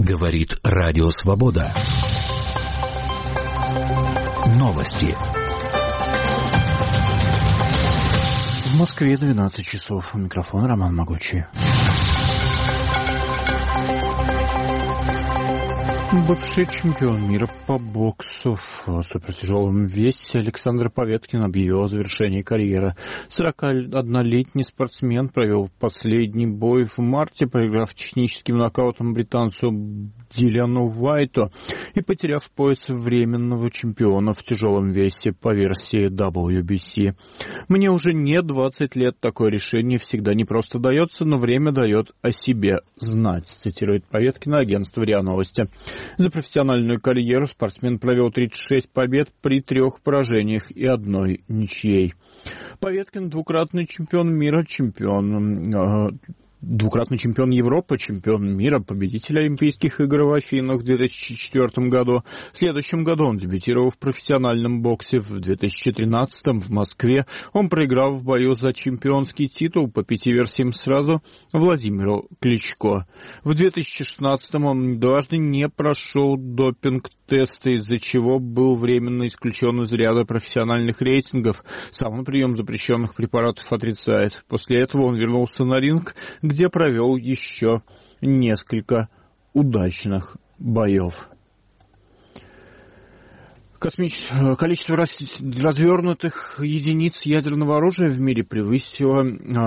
Говорит Радио Свобода. Новости. В Москве 12 часов. У микрофона Роман Могучий. Бывший чемпион мира по боксу в супертяжелом весе Александр Поветкин объявил о завершении карьеры. 41-летний спортсмен провел последний бой в марте, проиграв техническим нокаутом британцу Дилану Уайту и потеряв пояс временного чемпиона в тяжелом весе по версии WBC. «Мне уже не 20 лет, такое решение всегда не просто дается, но время дает о себе знать», цитирует Поветкина агентство РИА Новости. За профессиональную карьеру спортсмен провел 36 побед при 3 поражениях и 1 ничьей. Поветкин двукратный чемпион мира, двукратный чемпион Европы, чемпион мира, победитель Олимпийских игр в Афинах в 2004 году. В следующем году он дебютировал в профессиональном боксе. В 2013 в Москве он проиграл в бою за чемпионский титул по 5 версиям сразу Владимиру Кличко. В 2016 он дважды не прошел допинг-тесты, из-за чего был временно исключен из ряда профессиональных рейтингов. Сам он прием запрещенных препаратов отрицает. После этого он вернулся на ринг, где провел еще несколько удачных боев. Количество развернутых единиц ядерного оружия в мире превысило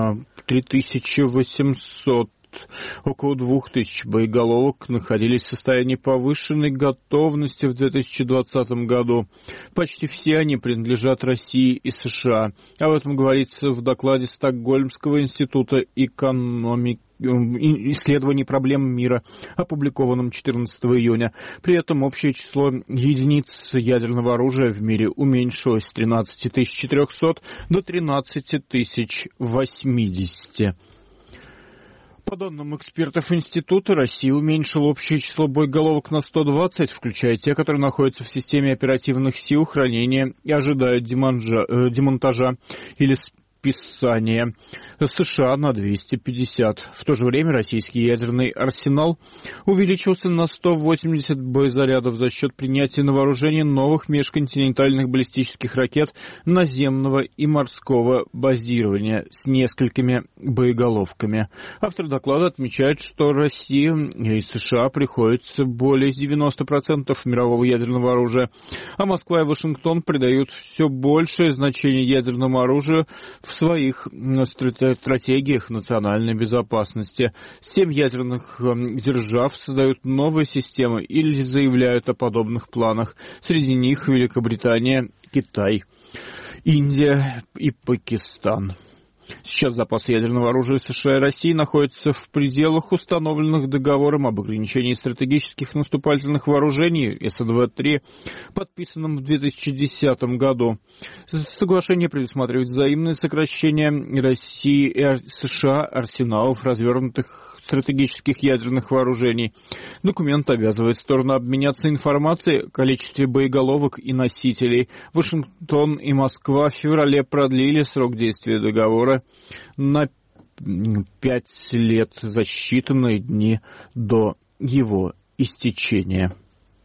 3800. Около 2000 боеголовок находились в состоянии повышенной готовности в 2020 году. Почти все они принадлежат России и США. Об этом говорится в докладе Стокгольмского института исследований проблем мира, опубликованном 14 июня. При этом общее число единиц ядерного оружия в мире уменьшилось с 13 400 до 13 080. По данным экспертов института, Россия уменьшила общее число боеголовок на 120, включая те, которые находятся в системе оперативных сил хранения и ожидают демонтажа или списания. США на 250. В то же время российский ядерный арсенал увеличился на 180 боезарядов за счет принятия на вооружение новых межконтинентальных баллистических ракет наземного и морского базирования с несколькими боеголовками. Автор доклада отмечает, что России и США приходится более 90% мирового ядерного оружия, а Москва и Вашингтон придают все большее значение ядерному оружию в своих стратегиях национальной безопасности. 7 ядерных держав создают новые системы или заявляют о подобных планах. Среди них Великобритания, Китай, Индия и Пакистан. Сейчас запасы ядерного оружия США и России находятся в пределах установленных договором об ограничении стратегических наступательных вооружений СНВ-3, подписанным в 2010 году. Соглашение предусматривает взаимное сокращение России и США арсеналов развернутых стратегических ядерных вооружений. Документ обязывает стороны обменяться информацией о количестве боеголовок и носителей. Вашингтон и Москва в феврале продлили срок действия договора на 5 лет за считанные дни до его истечения.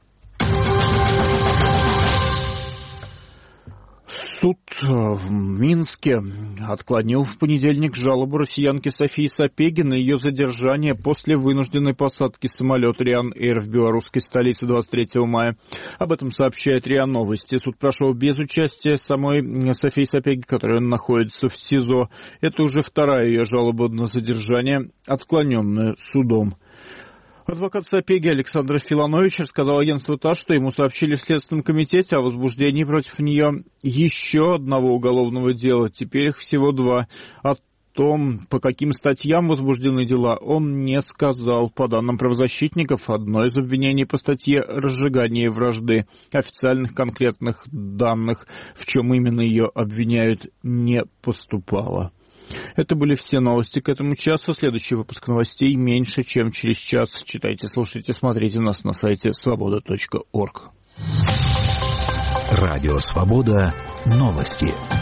Суд в Минске отклонил в понедельник жалобу россиянки Софии Сапеги на ее задержание после вынужденной посадки самолета Риан Эйр в белорусской столице 23 мая. Об этом сообщает РИА Новости. Суд прошел без участия самой Софии Сапеги, которая находится в СИЗО. Это уже вторая ее жалоба на задержание, отклоненная судом. Адвокат Сапеги Александр Филонович рассказал агентству ТАСС, что ему сообщили в Следственном комитете о возбуждении против нее еще одного уголовного дела. Теперь их всего 2. О том, по каким статьям возбуждены дела, он не сказал. По данным правозащитников, одно из обвинений по статье «Разжигание вражды». Официальных конкретных данных, в чем именно ее обвиняют, не поступало. Это были все новости к этому часу. Следующий выпуск новостей меньше, чем через час. Читайте, слушайте, смотрите нас на сайте свобода.орг. Радио Свобода. Новости.